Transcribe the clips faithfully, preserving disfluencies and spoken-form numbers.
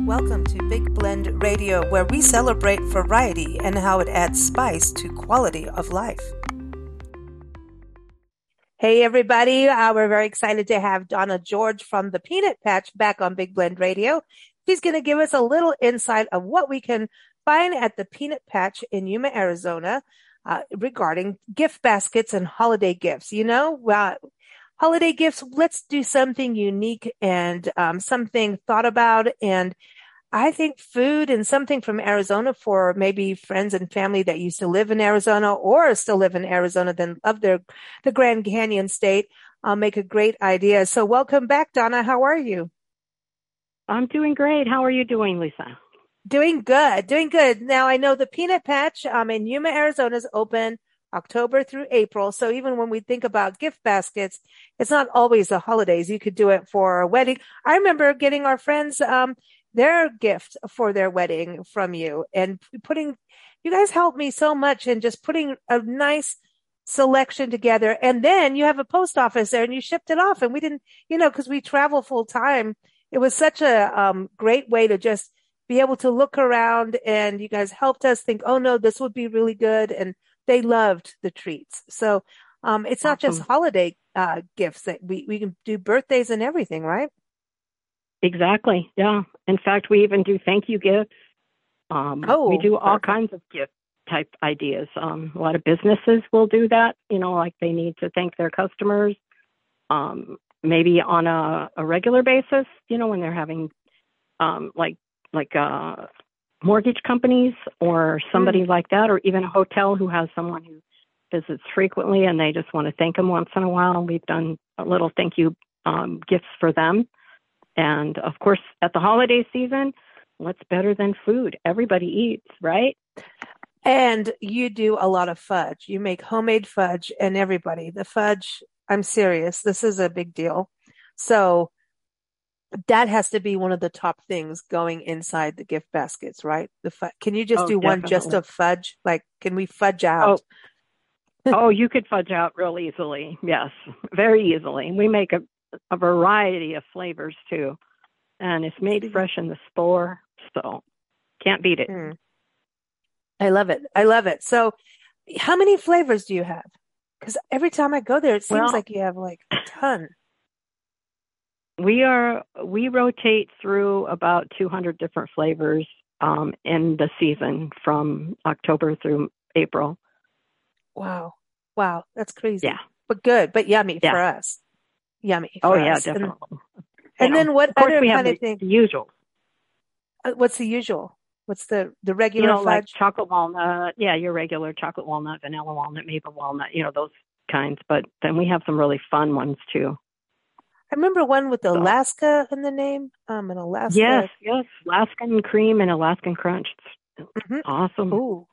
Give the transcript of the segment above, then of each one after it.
Welcome to Big Blend Radio, where we celebrate variety and how it adds spice to quality of life. Hey, everybody. Uh, we're very excited to have Donna George from the Peanut Patch back on Big Blend Radio. She's going to give us a little insight of what we can find at the Peanut Patch in Yuma, Arizona, uh, regarding gift baskets and holiday gifts. You know, uh, holiday gifts, let's do something unique and um, something thought about. And I think food and something from Arizona for maybe friends and family that used to live in Arizona or still live in Arizona, then love their the Grand Canyon state, uh, make a great idea. So welcome back, Donna. How are you? I'm doing great. How are you doing, Lisa? Doing good, doing good. Now, I know the Peanut Patch um, in Yuma, Arizona is open October through April. So even when we think about gift baskets, it's not always the holidays. You could do it for a wedding. I remember getting our friends um, their gift for their wedding from you and putting, you guys helped me so much in just putting a nice selection together. And then you have a post office there and you shipped it off and we didn't, you know, cause we travel full time. It was such a um, great way to just be able to look around, and you guys helped us think, oh no, this would be really good. And they loved the treats. So um, it's not Awesome. just holiday uh, gifts that we, we can do birthdays and everything, right? Exactly. Yeah. In fact, we even do thank you gifts. Um, oh, we do all perfect. kinds of gift type ideas. Um, a lot of businesses will do that, you know, like they need to thank their customers, um, maybe on a, a regular basis, you know, when they're having um, like, like uh, mortgage companies or somebody Mm. like that, or even a hotel who has someone who visits frequently and they just want to thank them once in a while. We've done a little thank you um, gifts for them. And of course, at the holiday season, what's better than food? Everybody eats, right? And you do a lot of fudge. You make homemade fudge, and everybody, the fudge, I'm serious. This is a big deal. So that has to be one of the top things going inside the gift baskets, right? The fu- Can you just Oh, do one just definitely. of fudge? Like, can we fudge Oh, out? oh, you could fudge out real easily. Yes, very easily. We make a, a variety of flavors too, and it's made fresh in the store, so can't beat it. Mm. I love it. I love it. So how many flavors do you have? Because every time I go there, it seems Well, like you have like a ton. we are we rotate through about two hundred different flavors um, in the season from October through April. Wow. Wow. That's crazy. Yeah, But good, but yummy yeah. for us. Yummy Oh, for yeah, us. And definitely. You and know, then what of course, other we have kind the, of thing? the usual. uh, What's the usual? What's the the You regular know, like fudge? chocolate walnut. Yeah, your regular chocolate walnut, vanilla walnut, maple walnut. You know, those kinds. But then we have some really fun ones too. I remember one with So Alaska in the name. Um, an yes, Alaska. yes, Alaskan cream and Alaskan crunch. It's Hmm. awesome. Ooh.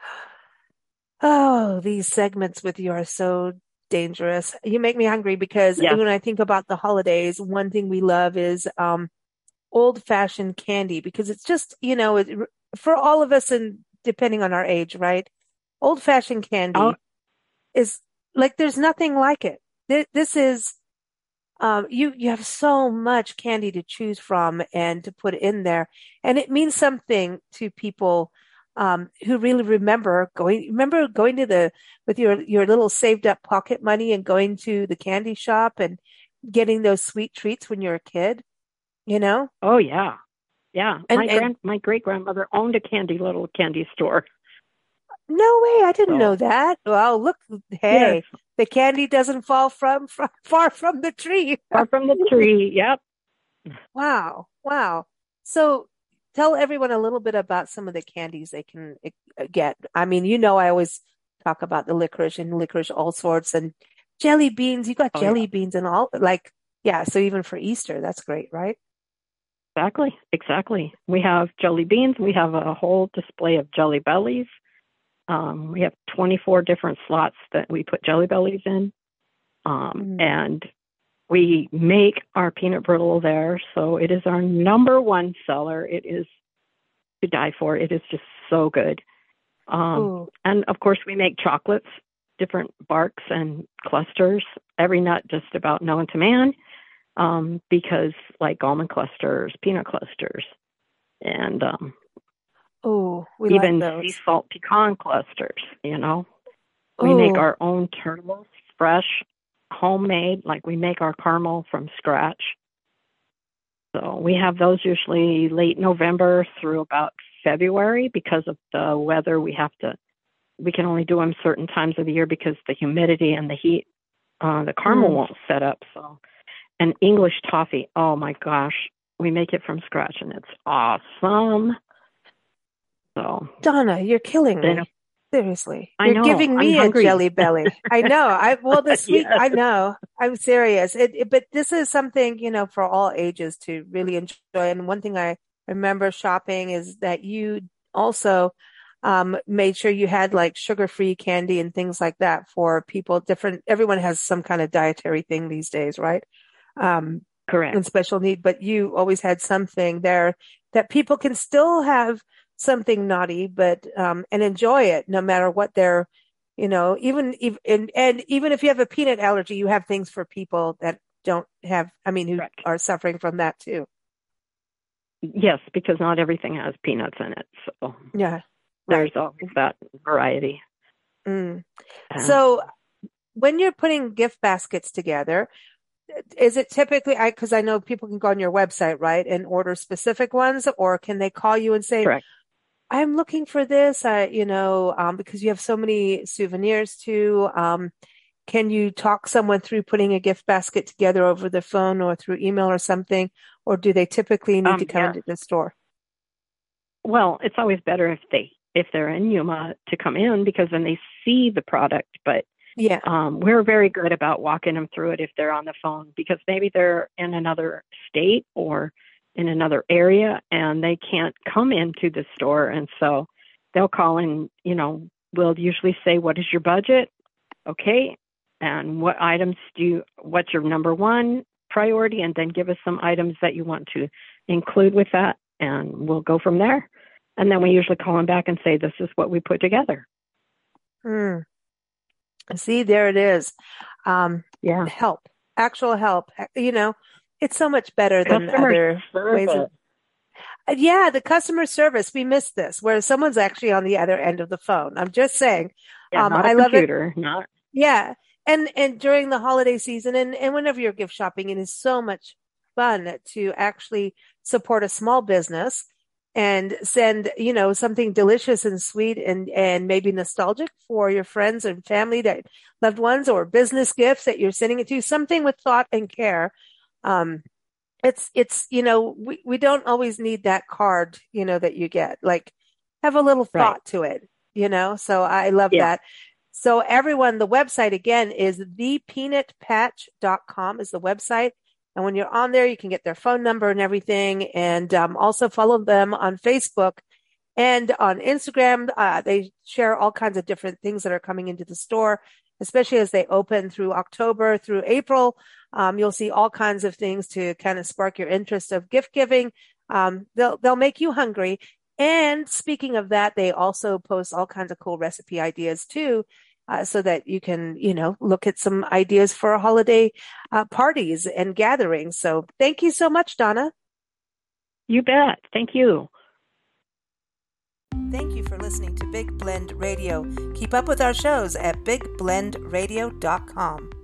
Oh, these segments with you are so dangerous. You make me hungry because Yes. when I think about the holidays, one thing we love is um old fashioned candy because it's just, you know, it, for all of us and depending on our age, right? Old fashioned Oh, candy is like, there's nothing like it. Th- This is, um, you, you have so much candy to choose from and to put in there. And it means something to people, um, who really remember going, remember going to the, with your, your little saved up pocket money and going to the candy shop and getting those sweet treats when you're a kid, you know? oh yeah, yeah. And, My and grand, my great grandmother owned a candy little candy store. no way, I didn't know So that. Well, look, yes, hey, the candy doesn't fall from, from far from the tree. far from the tree. Yep. Wow, wow. So tell everyone a little bit about some of the candies they can uh, get. I mean, you know, I always talk about the licorice and licorice all sorts and jelly beans. You got Oh yeah. jelly beans and all like, yeah. So even for Easter, that's great, right? Exactly, exactly. We have jelly beans. We have a whole display of jelly bellies. Um, we have twenty-four different slots that we put jelly bellies in. Um, Mm. and we make our peanut brittle there. So it is our number one seller. It is to die for. It is just so good. Um, Ooh, and of course, we make chocolates, different barks and clusters, every nut just about known to man. Um, because like almond clusters, peanut clusters, and um, Oh, we even like sea those. salt pecan clusters, you know. We make Oh, our own turtles, fresh, homemade, like we make our caramel from scratch. So we have those usually late November through about February because of the weather. We have to, we can only do them certain times of the year because the humidity and the heat, uh, the caramel mm. won't set up. So, and English toffee, oh my gosh, we make it from scratch and it's awesome. So Donna, you're killing then me. Seriously. I You're know giving I'm me a hungry. jelly belly. I know. I, well, the sweet, Yes, I know. I'm serious. It, it, but this is something, you know, for all ages to really enjoy. And one thing I remember shopping is that you also, um, made sure you had like sugar-free candy and things like that for people. Different, everyone has some kind of dietary thing these days, right? Um, correct. and special need, but you always had something there that people can still have something naughty, but um, and enjoy it no matter what they're, you know, even even and, and even if you have a peanut allergy, you have things for people that don't have, I mean, who Correct. are suffering from that too. Yes, because not everything has peanuts in it. So Yeah, there's right. always that variety. Mm. And So when you're putting gift baskets together, is it typically, I, because I know people can go on your website, right, and order specific ones, or can they call you and say, correct. I'm looking for this, I, you know, um, because you have so many souvenirs too. Um, can you talk someone through putting a gift basket together over the phone or through email or something? Or do they typically need to Um, come yes. into the store? Well, it's always better if they if they're in Yuma to come in because then they see the product. But Yeah. um, we're very good about walking them through it if they're on the phone because maybe they're in another state or in another area and they can't come into the store, and so they'll call in. You know, we'll usually say, "What is your budget?" Okay, and what items do you? What's your number one priority? And then give us some items that you want to include with that, and we'll go from there. And then we usually call them back and say, this is what we put together. Hmm. See, there it is. Um, Yeah. help, actual help. You know, it's so much better than Customer other ways of, service. uh, yeah, the customer service. We miss this where someone's actually on the other end of the phone. I'm just saying. Yeah, Um, not a I love it. computer. Not Yeah. And, and during the holiday season and, and whenever you're gift shopping, it is so much fun to actually support a small business and send, you know, something delicious and sweet and, and maybe nostalgic for your friends and family that loved ones or business gifts that you're sending it to, something with thought and care. Um, it's, it's, you know, we, we don't always need that card, you know, that you get. Like, have a little right. thought to it, you know? So I love Yeah. that. So everyone, the website again is the peanut patch dot com is the website. And when you're on there, you can get their phone number and everything. And um, also follow them on Facebook and on Instagram. Uh, they share all kinds of different things that are coming into the store, especially as they open through October through April. Um, you'll see all kinds of things to kind of spark your interest of gift giving. Um, they'll, they'll make you hungry. And speaking of that, they also post all kinds of cool recipe ideas too. Uh, so that you can, you know, look at some ideas for holiday uh, parties and gatherings. So thank you so much, Donna. You bet. Thank you. Thank you for listening to Big Blend Radio. Keep up with our shows at big blend radio dot com.